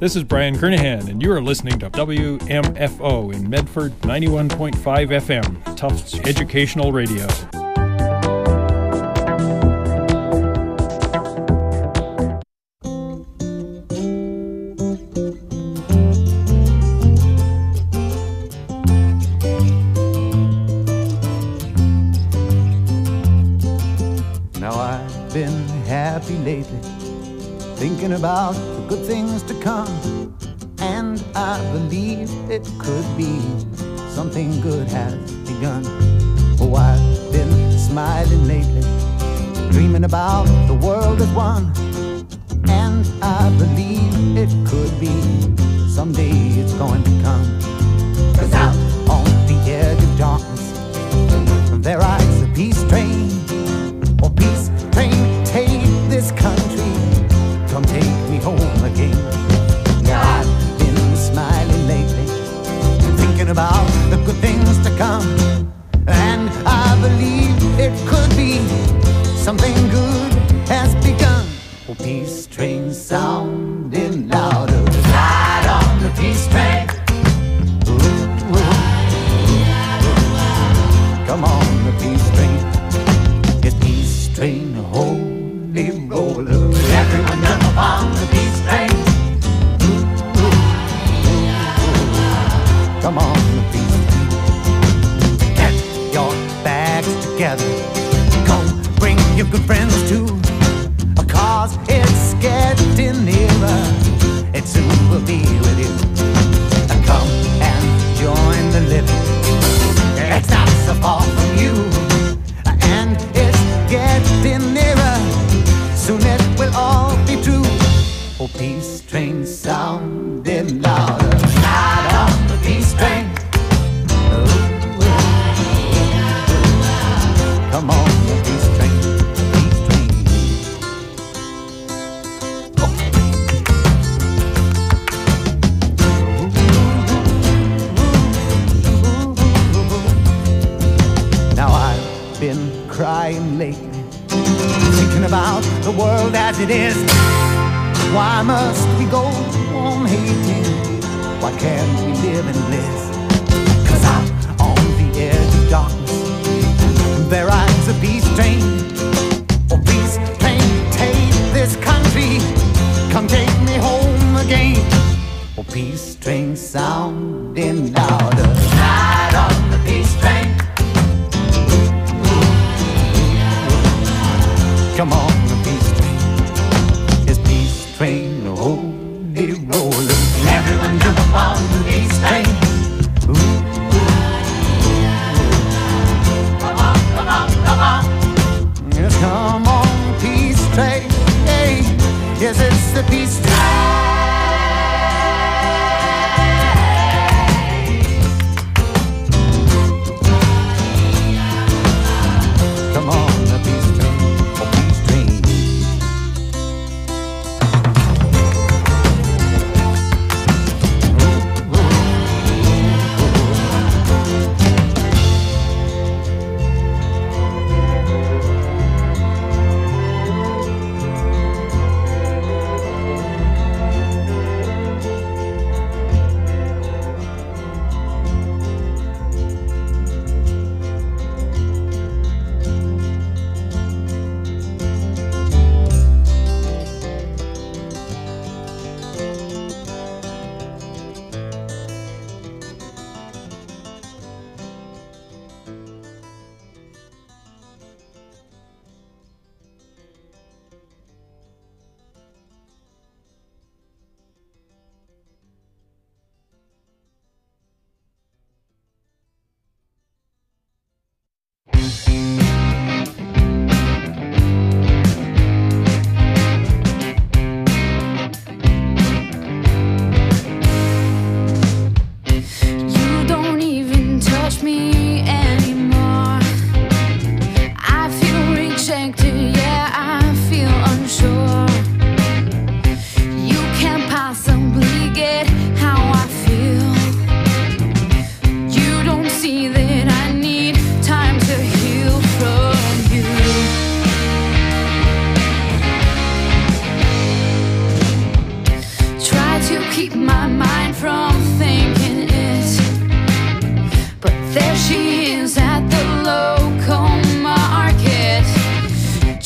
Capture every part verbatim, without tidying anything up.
This is Brian Kernahan, and you are listening to W M F O in Medford, ninety-one point five F M, Tufts Educational Radio. Now I've been happy lately, thinking about the good things to come, and I believe it could be something good has begun. Oh, I've been smiling lately, dreaming about the world as one, and I believe it could be someday it's going to come. 'Cause out on the edge of darkness there rides a peace train. Oh, peace train, take this country, come take me home again. Now I've been smiling lately, thinking about the good things to come, and I believe it could be something good has begun. Oh, peace train sounding louder, ride on the peace train. Ooh, ooh. Come on, the peace train. It's peace train, holy roller. Everyone jump upon the peace train. Ooh, ooh, ooh. Come on, the peace train. Get your bags together. Go bring your good friends too, 'cause it's getting nearer. It soon will be with you. Come and join the living. It's not so far from you, and it's getting nearer. Soon it will all be true. Oh, peace train sounding louder. Ride on the peace train. Ooh, ooh, ooh. Come on, the peace train, peace train. Oh. Now I've been crying lately, thinking about the world as it is. Why must we go on hating? Why can't we live in bliss? 'Cause out on the edge of darkness there rides a peace train. Oh, peace train, take this country, come take me home again. Oh, peace train sounding louder, ride on the peace train. Come on, the peace train. It's peace train, holy roller. Everyone jump upon the peace train. Ooh, ooh. Come on, come on, come on. Yes, come on, peace train. Hey, yes, it's the peace train. Come on, the peace train. Oh, peace train. Ooh, ooh, ooh.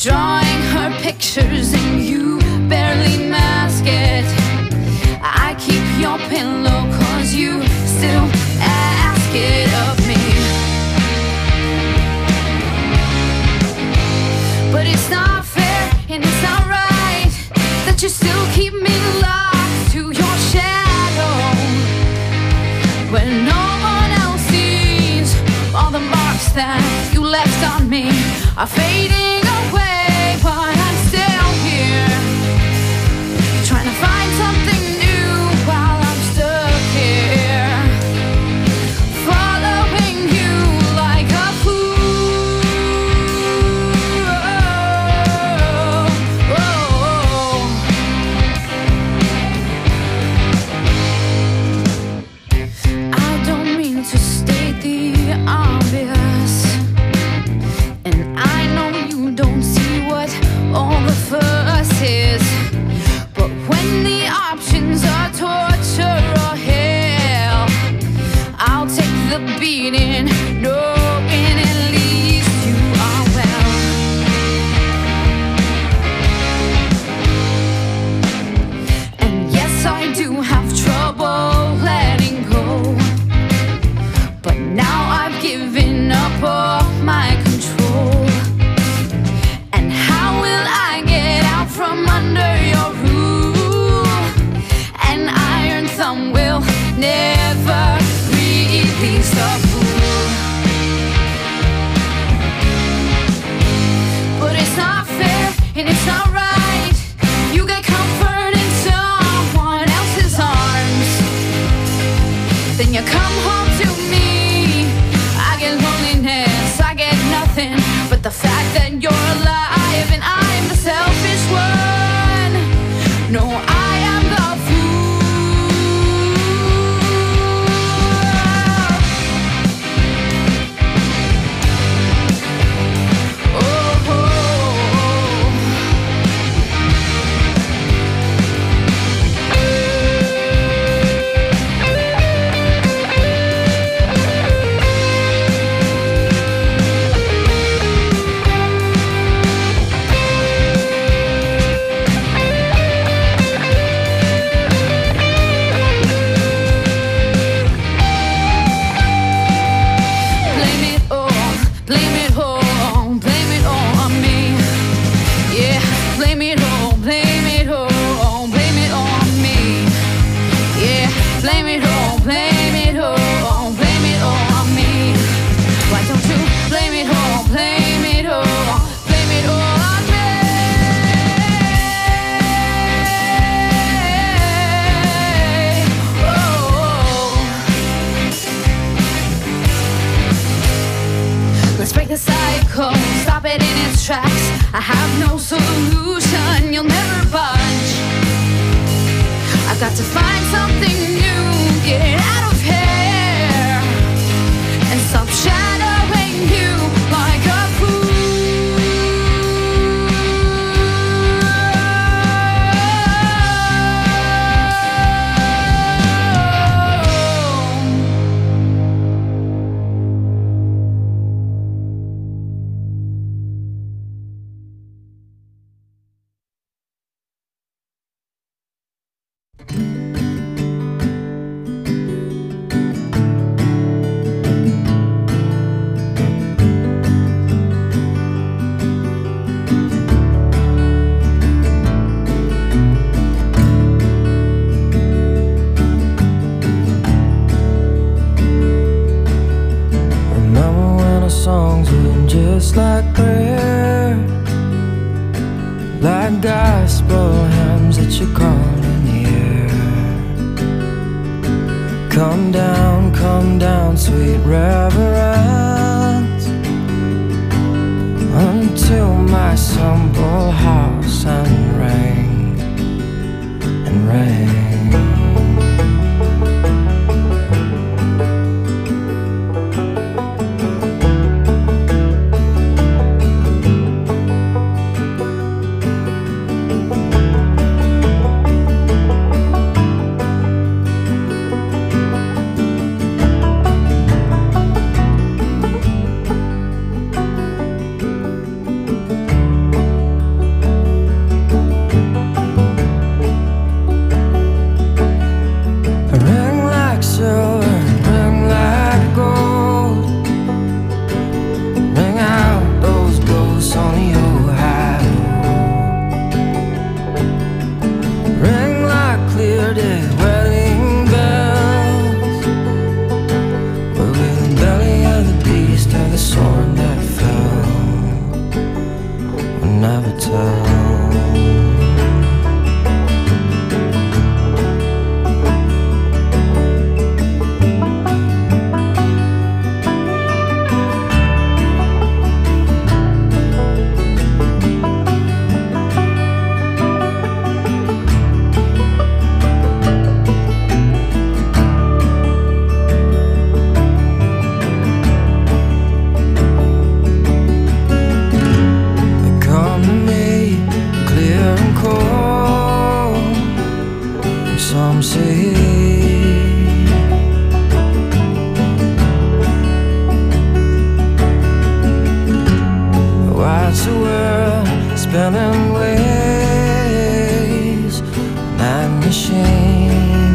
drawing her pictures and you barely mask it. I keep your pillow cause you still ask it of me. But it's not fair and it's not right that you still keep me locked to your shadow, when no one else sees all the marks that you left on me are fading away. But I'm still here, trying to find something new while I'm stuck here, following you like a fool. Oh, oh, oh. I don't mean to state the obvious, and I know you don't see what all the fuss is. But when the options are torture or hell, I'll take the beating, knowing at least you are well. And yes, I do have trouble letting go, but now I've given up all my control. And how will I get out from under your rule? An iron thumb will never release the fool. But it's not fair and it's not right. You get comfort in someone else's arms, then you come home to me. I get loneliness, I get nothing but the fact that you're alive and I'm the selfish one. No, I am the fool. Oh, oh, oh. Blame it all, blame it all, blame it all on me. Yeah, blame it all, blame it all, blame it all on me. Yeah, blame it all, blame it all, blame it all on me. Why don't you blame it all, blame it all, blame it all on me? Oh. Let's break the cycle, stop it in its tracks. I have no solution, you'll never budge. I've got to find something new, get out of here, and stop shadowing you like a Remember when our songs were just like prayer, like gospel hymns that you call in the air. Come down, come down, sweet reverence, until my simple house and rain and rain. tell. Some say why's the world spinning ways, night machine?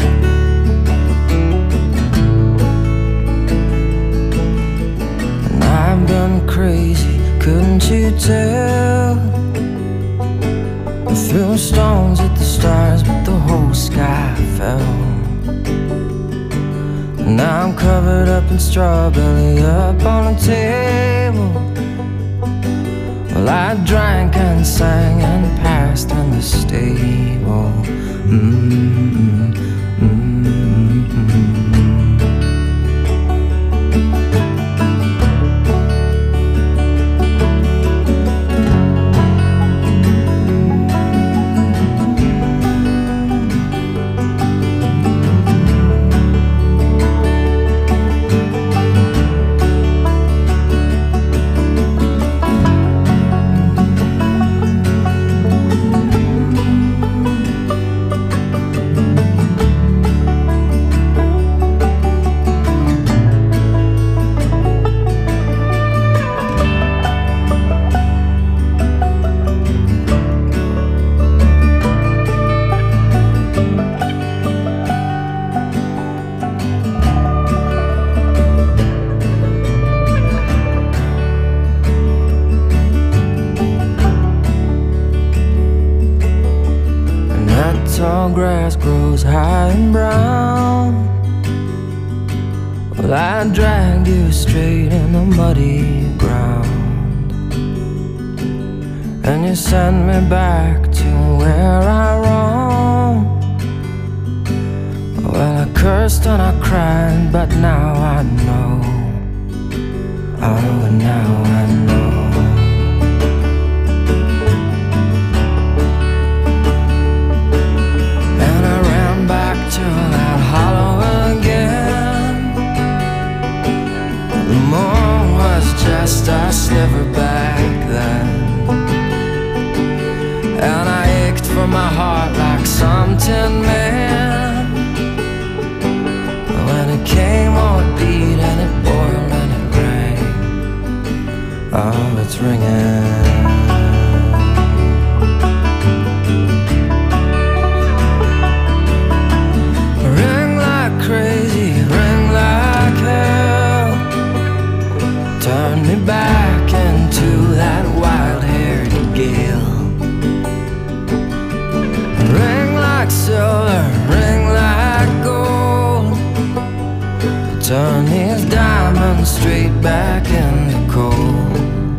And I've been crazy, couldn't you tell? I threw stones at the stars, but the whole sky fell. Now I'm covered up in straw, belly up on a table. Well, I drank and sang and passed in the stable. Mm-hmm. Mm-hmm. Tall grass grows high and brown. Well, I dragged you straight in the muddy ground, and you sent me back to where I roamed. Well, I cursed and I cried, but now I know. Oh, now I know. To that hollow again. The moon was just a sliver back then, and I ached for my heart like some tin man. When it came, oh, it beat and it boiled and it rang. Oh, it's ringing. Crazy, ring like hell. Turn me back into that wild-haired gale. Ring like silver, ring like gold. Turn these diamonds straight back into coal.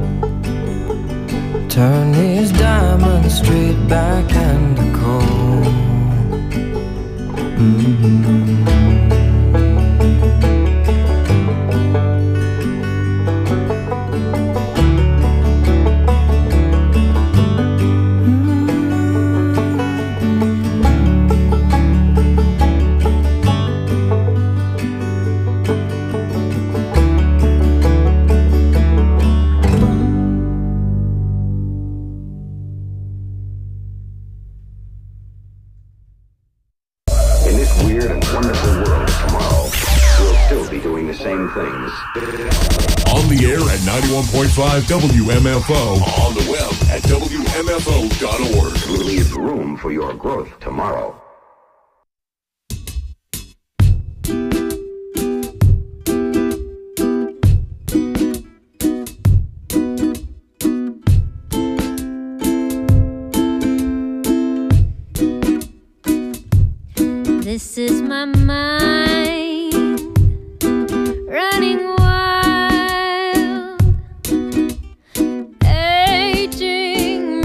Turn these diamonds straight back into coal. Mm-hmm. ninety-one point five W M F O. On the web at W M F O dot org. Leave room for your growth tomorrow. This is my mind running wild, aging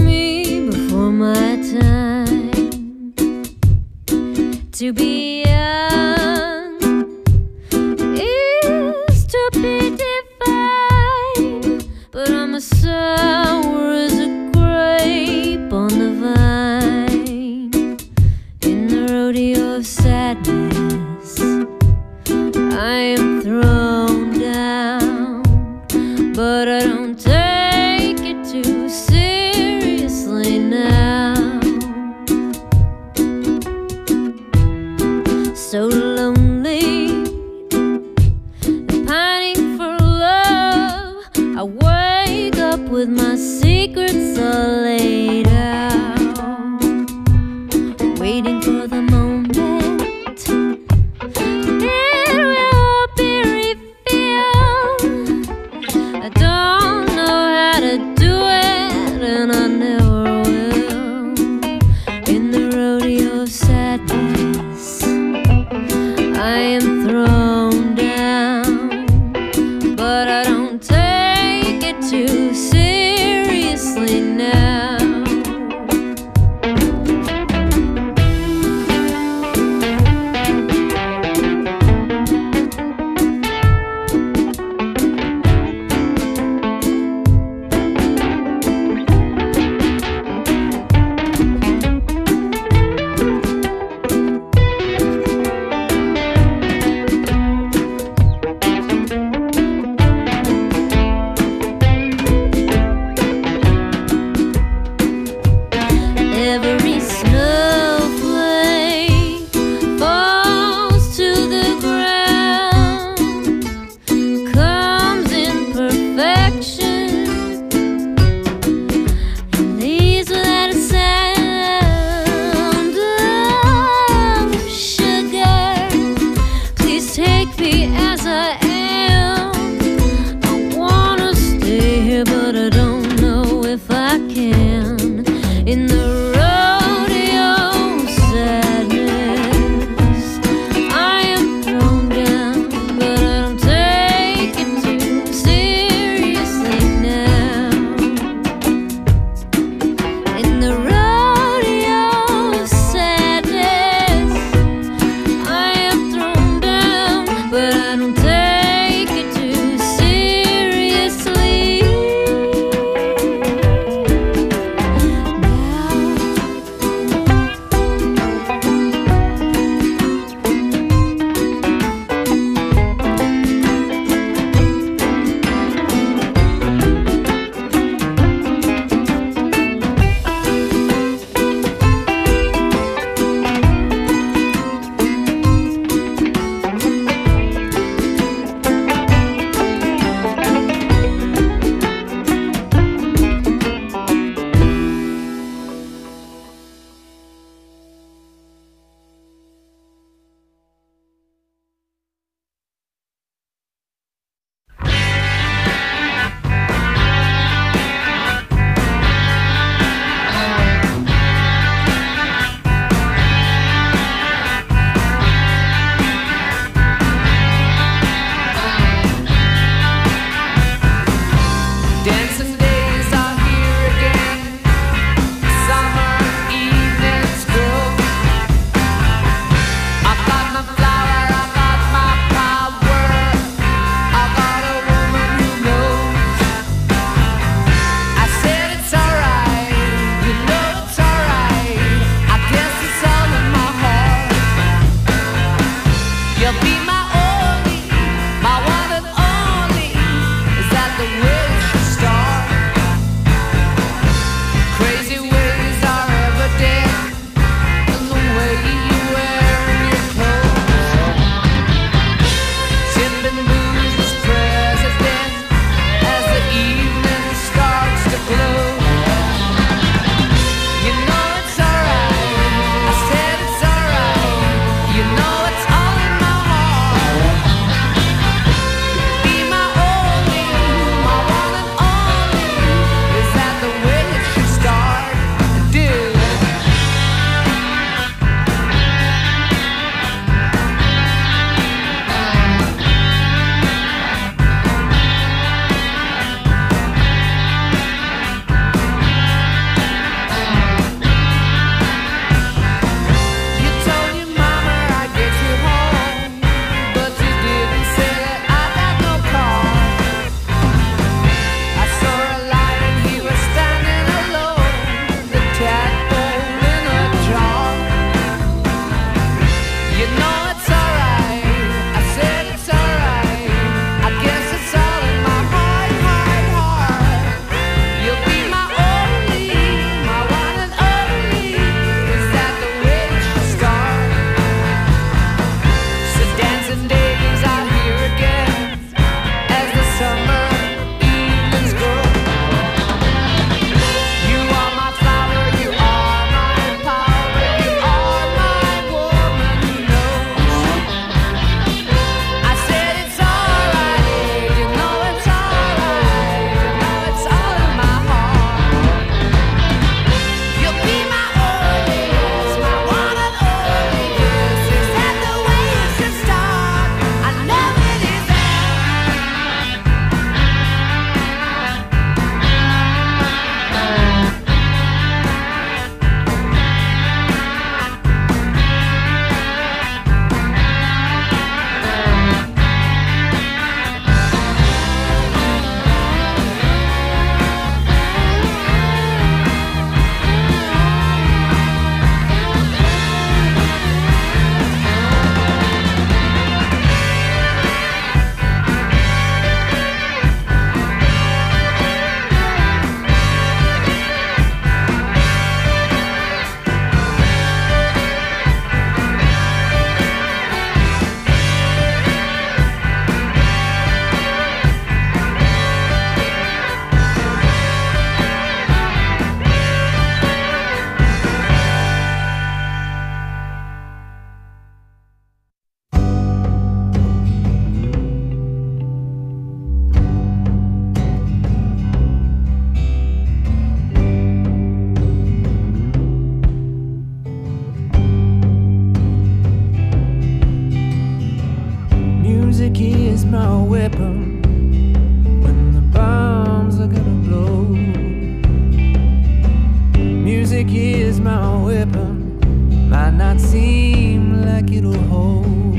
music is my weapon. Might not seem like it'll hold,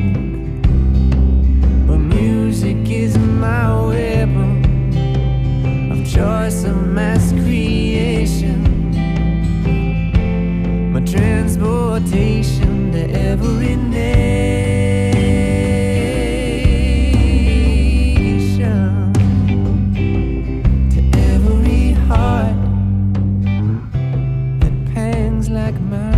but music is my weapon of choice, of mass creation, my transportation to every nation, to every heart that pangs like mine.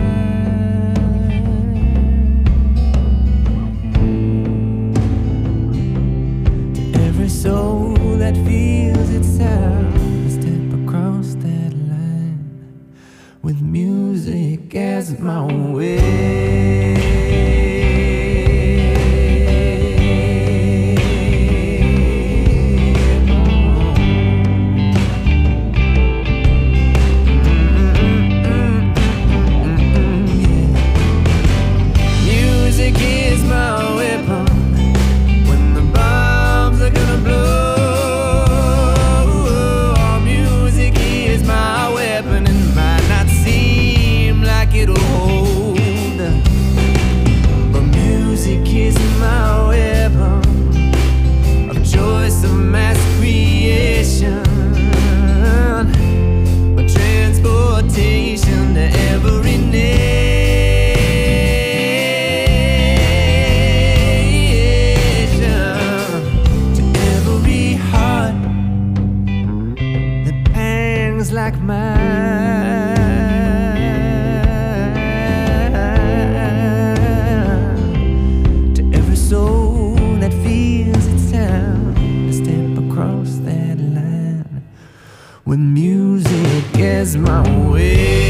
Soul that feels its sound, step across that line with music as my way. Music is my weapon. It'll hold, but music is my weapon of choice, of mass creation, my transportation to every nation, to every heart that pangs like mine. With music as my way.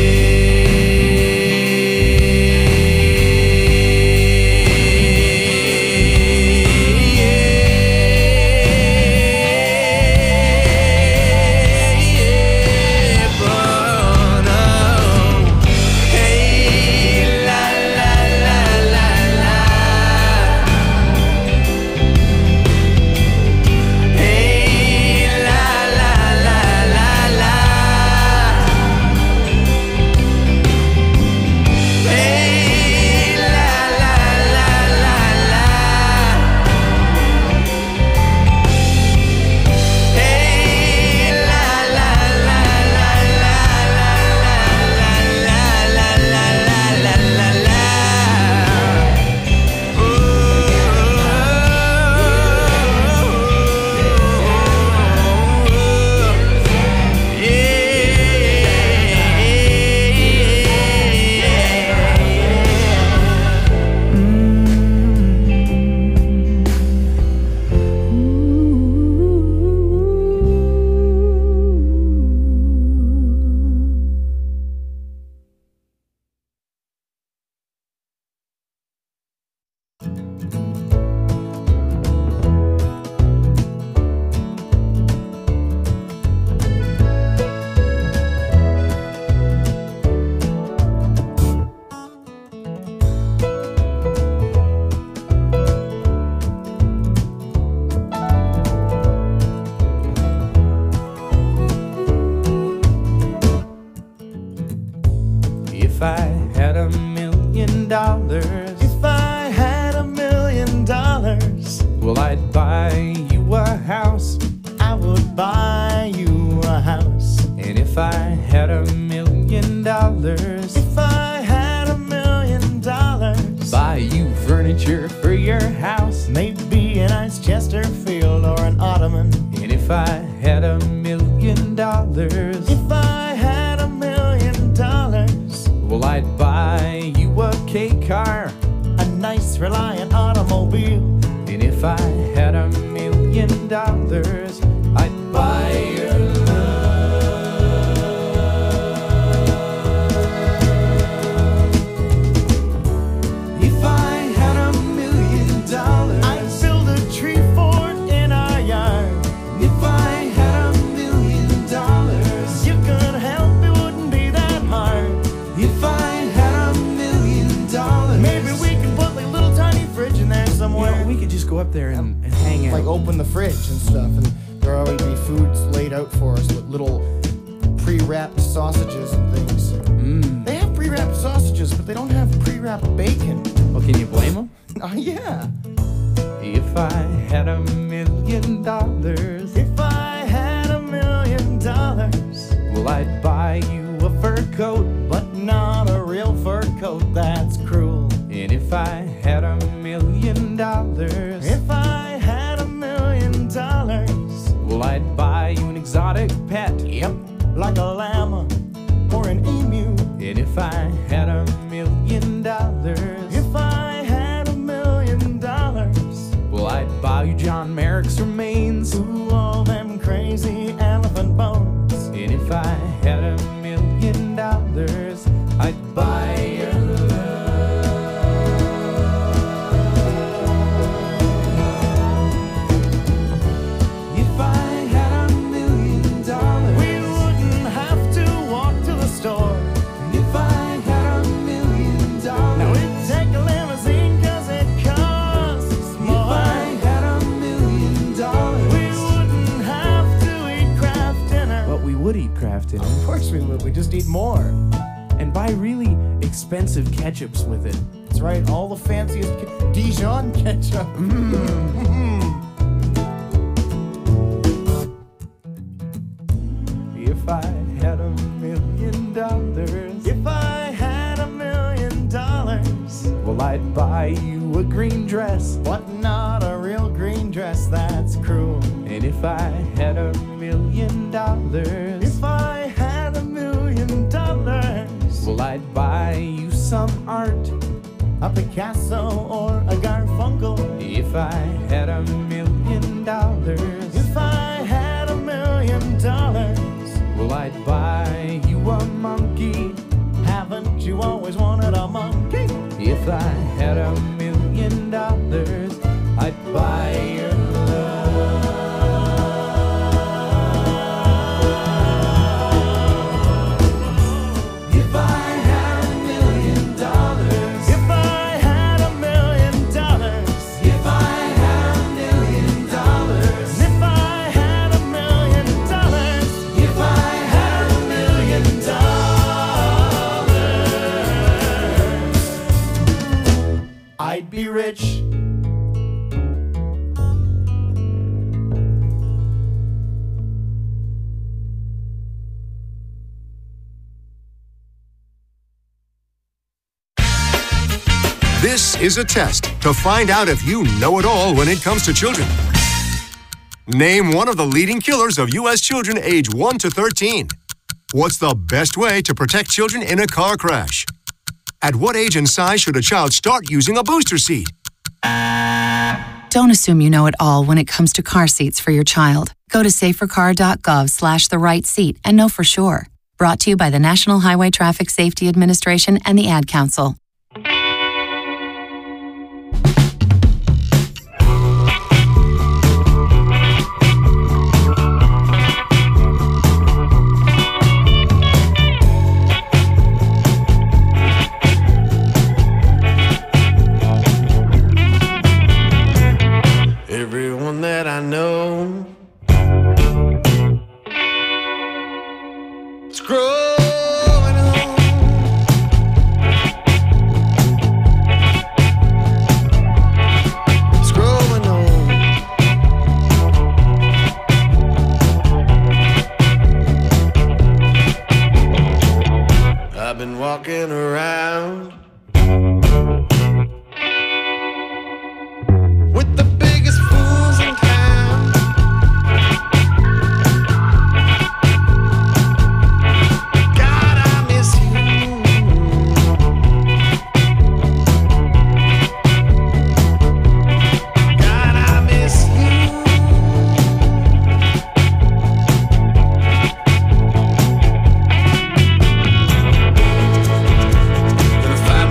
If I had a million dollars, if I had a million dollars, well, I'd buy you a house. I would buy you a house. And if I had a million dollars, if I had a million dollars, buy you furniture for your house. Maybe a nice Chesterfield or an ottoman. And if I had a million dollars, if I had a million dollars, well, I'd buy you a K car, a nice Reliant automobile. And if I had a million dollars, I'd buy your love. If I had a million dollars, I'd build a tree fort in our yard. If I had a million dollars, you could help, it wouldn't be that hard. If I had a million dollars, maybe we could put like a little tiny fridge in there somewhere. You know, we could just go up there and, and hang out. Like open the fridge and stuff, and there'll always be foods laid out for us with little pre-wrapped sausages and things. Mm. Mm. They have pre-wrapped sausages, but they don't have pre-wrapped bacon. Well, can you blame them? Oh, yeah. If I had a million dollars, if I had a million dollars, well, I'd buy you a fur coat, but not a real fur coat, that's cruel. And if I had a million dollars, if I had a million dollars, well, I'd buy you an exotic pet. Yep, like a llama or an emu. And if I had a million dollars, if I had a million dollars, well, I'd buy you John Merrick's remains. Ooh, all them crazy elephant bones. And if I had a million dollars, I'd buy your love. If I had a million dollars, we wouldn't have to walk to the store. And if I had a million dollars, now we'd take a limousine cause it costs more. If I had a million dollars, we wouldn't have to eat Kraft dinner. But we would eat Kraft dinner. Of course we would, we just eat more. And buy really expensive ketchups with it. That's right, all the fanciest ke- Dijon ketchup. Mm. If I had a million dollars, if I had a million dollars, well, I'd buy you a green dress, but not a real green dress, that's cruel. And if I had a million dollars, if I had a million dollars, well, I'd buy you some art, a Picasso or a Garfunkel. If I had a million dollars, if I had a million dollars, well, I'd buy you a monkey. Haven't you always wanted a monkey? If I had a million dollars, I'd buy your love. If I had a million dollars, if I had a million dollars, if I had a million dollars, if I had a million dollars, if I had a million dollars, I'd be rich. This is a test to find out if you know it all when it comes to children. Name one of the leading killers of U S children age one to thirteen. What's the best way to protect children in a car crash? At what age and size should a child start using a booster seat? Don't assume you know it all when it comes to car seats for your child. Go to safercar.gov slash the right seat and know for sure. Brought to you by the National Highway Traffic Safety Administration and the Ad Council. Everyone that I know is growing old. It's growing old. I've been walking around with the biggest fools in town. God, I miss you. God, I miss you. Gonna find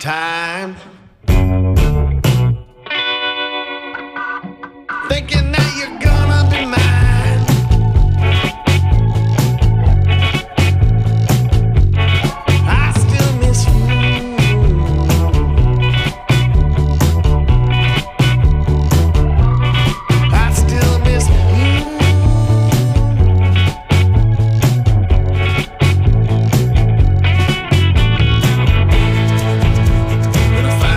time. Thinking that you're gonna be mine. I still miss you. I still miss you. When I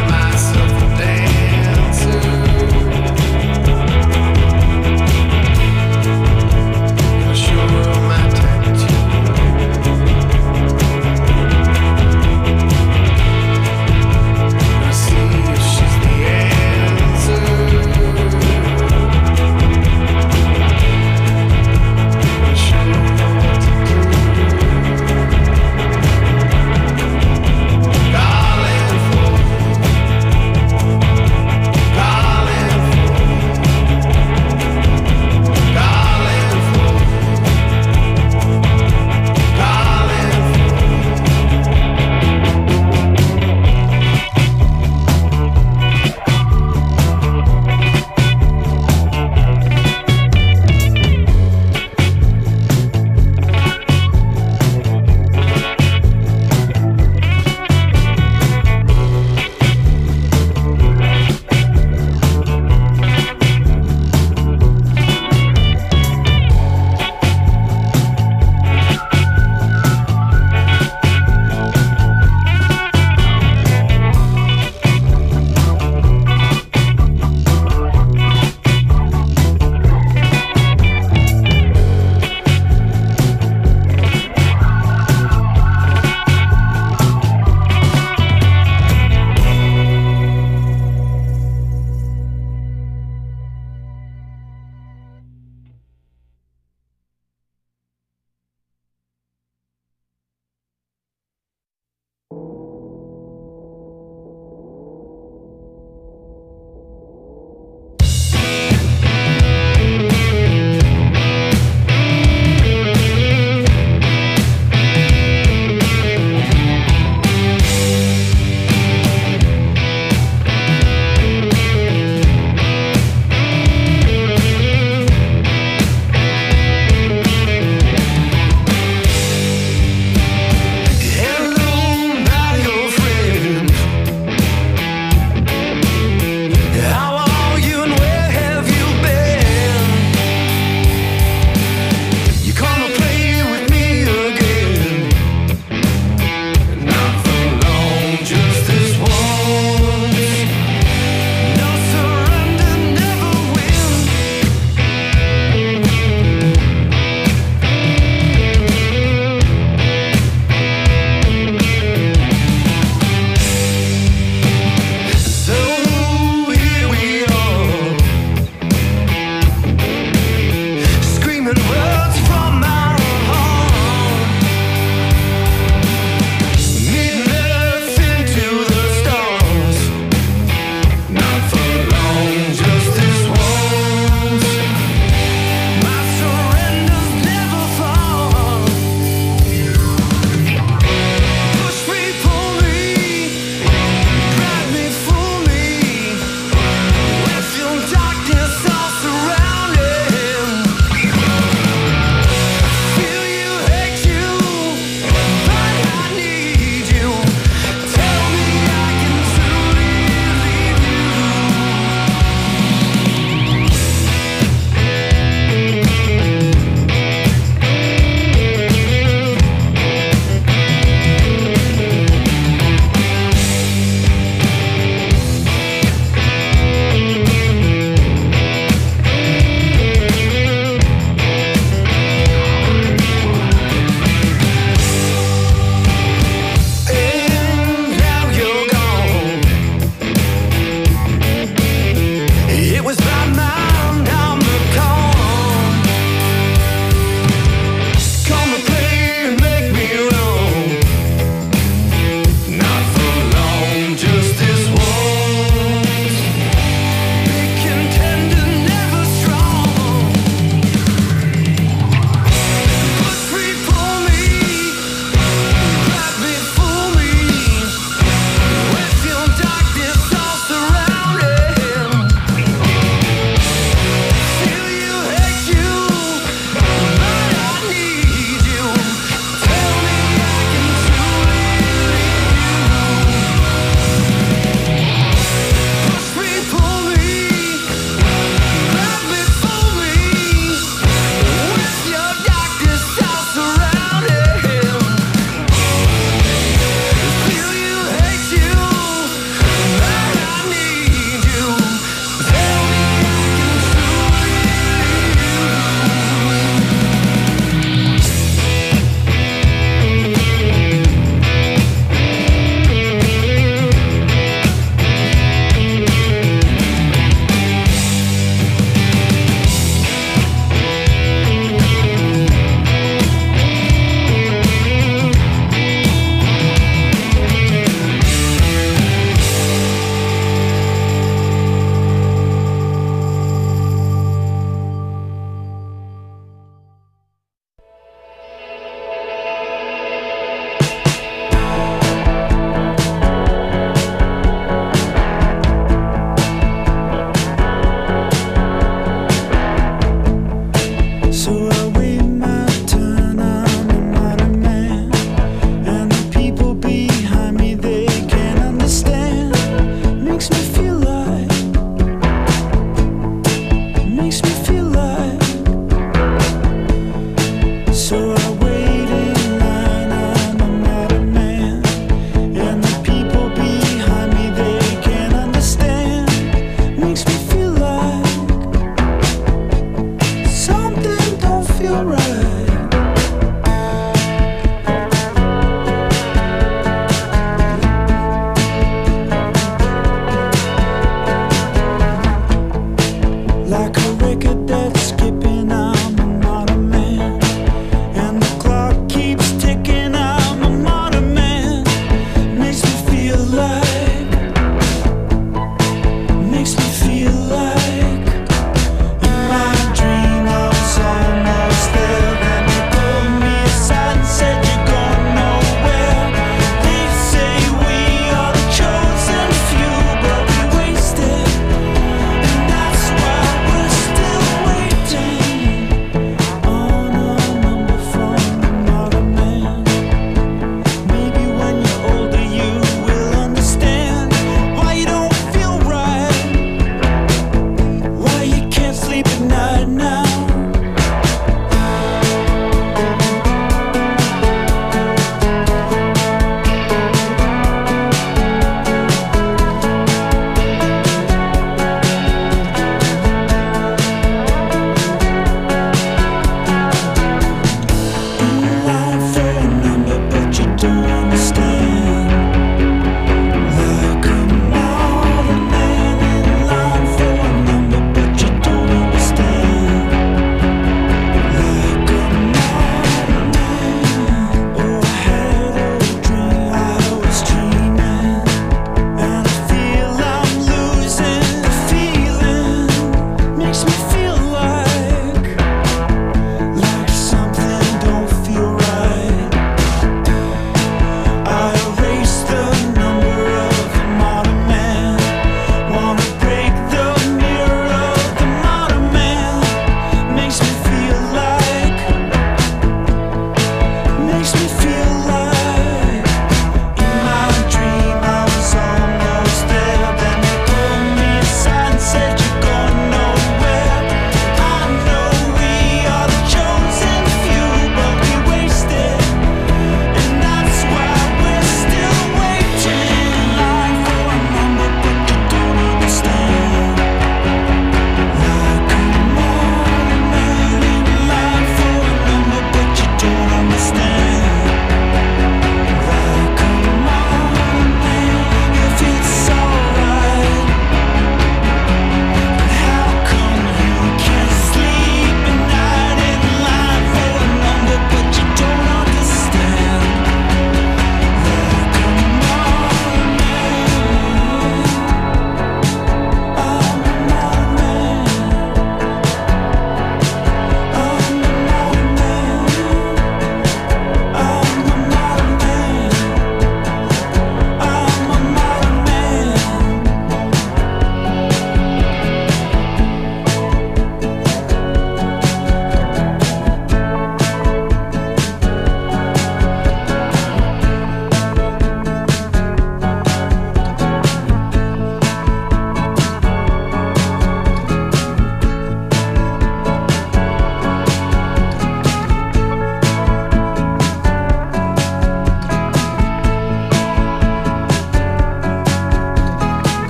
sleep at night now.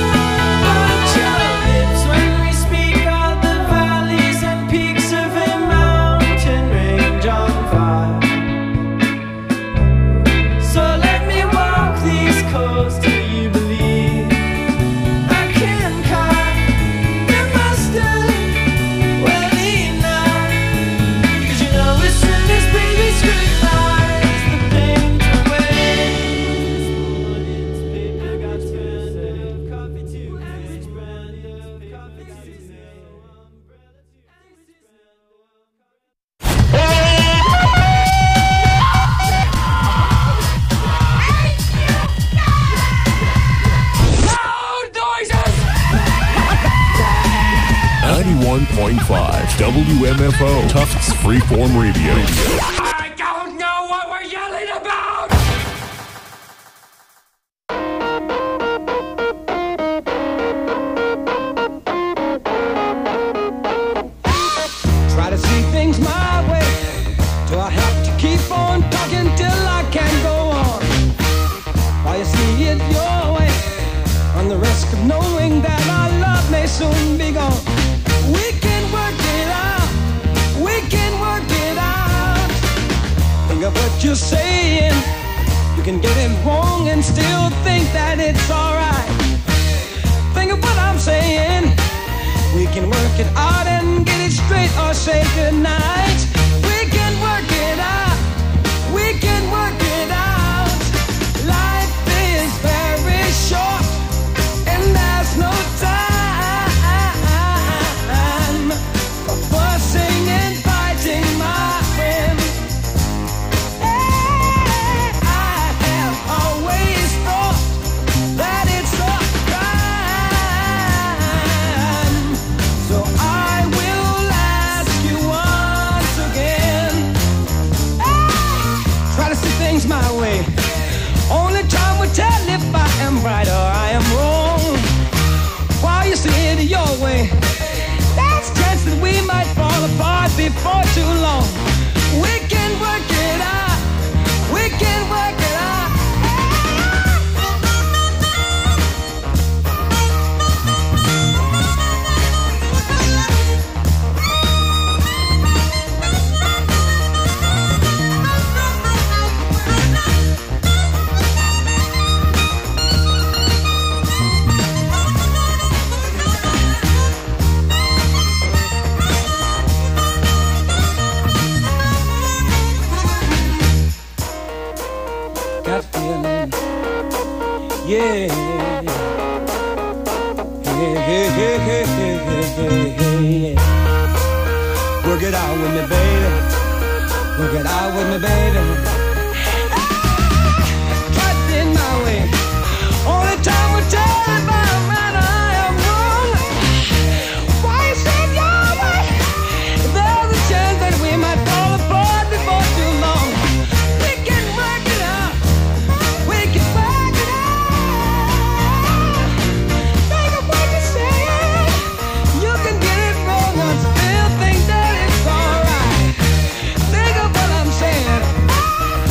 Peaks of him F O, Tufts Freeform Radio. I don't know what we're yelling about! Try to see things my way. Do I have to keep on talking till I can't go on? While you see it your way, on the risk of knowing that our love may soon be gone. We can work it out. We can work it out. Think of what you're saying. You can get it wrong and still think that it's alright. Think of what I'm saying. We can work it out and get it straight or say goodnight. We can work it out. We can work it out. Life is very short and there's no time for fussing and fighting, my friend. Hey, I have always thought that it's a crime. So I will ask you once again. Hey, try to see things my way. Only time will tell if I am right or I am wrong. While you see it your way, there's a chance that we might fall apart before too long. We can work it out. We can work it out. Got a feeling, yeah. Hey, hey, hey, hey, hey, hey, hey. Work it out with me, baby. Work it out with me, baby. Try it in my way. Only time will tell if I'm right or I am wrong. Why you say it your way? There's a chance that we might fall apart before too long. We can work it out. We can work it out. Think of what you're saying. You can get it wrong and still think that it's alright. Think of what I'm saying.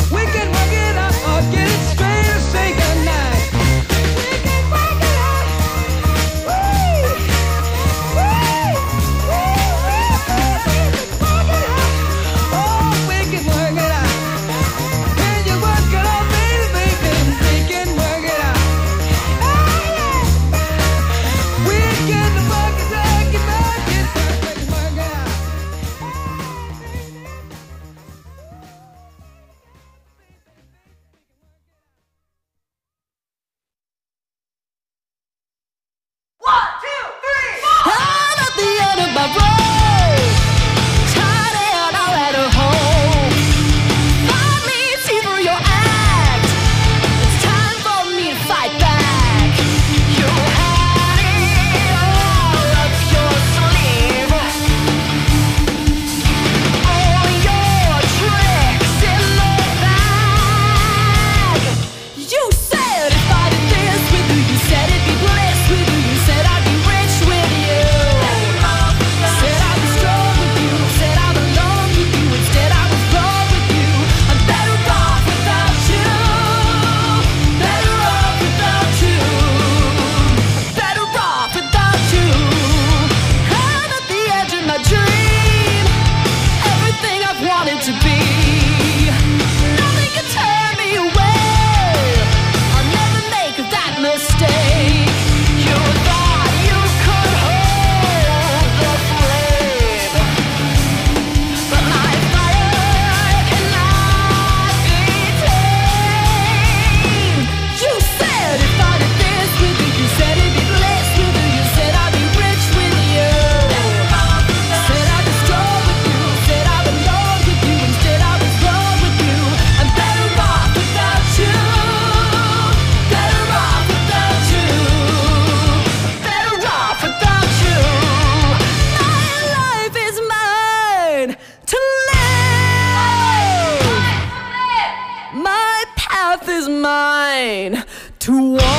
mine to one.